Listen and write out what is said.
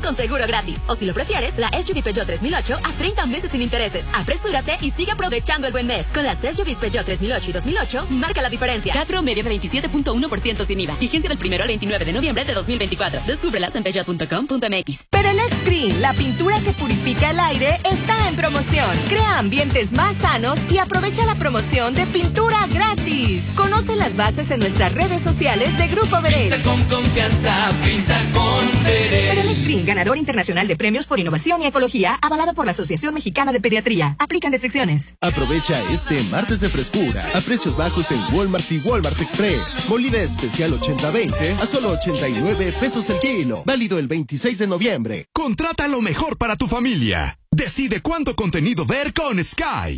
con seguro gratis. O si lo prefieres, la SUV Peugeot 3008 a 30 meses sin intereses. Apresúrate y sigue aprovechando el buen mes. Con las SUVs Peugeot 3008 y 2008, marca la diferencia. CAT promedio de 27.1% sin IVA. Vigencia del 1 al 29 de noviembre de 2024. Descúbrelas en peugeot.com.mx. Perelex Green, la pintura que purifica el aire, está en promoción. Crea ambientes más sanos y aprovecha la promoción de pintura gratis. Conoce las bases en nuestras redes sociales de Grupo Verel. Pinta con confianza, pinta con Verel. Perelex Green, ganador internacional de premios por innovación y ecología, avalado por la Asociación Mexicana de Pediatría. Aplican restricciones. Aprovecha este martes de frescura a precios bajos en Walmart y Walmart Express. Molida especial 80-20 a solo 89 pesos el kilo. Válido el 26 de noviembre. Contrata lo mejor para tu familia. Decide cuánto contenido ver con Sky.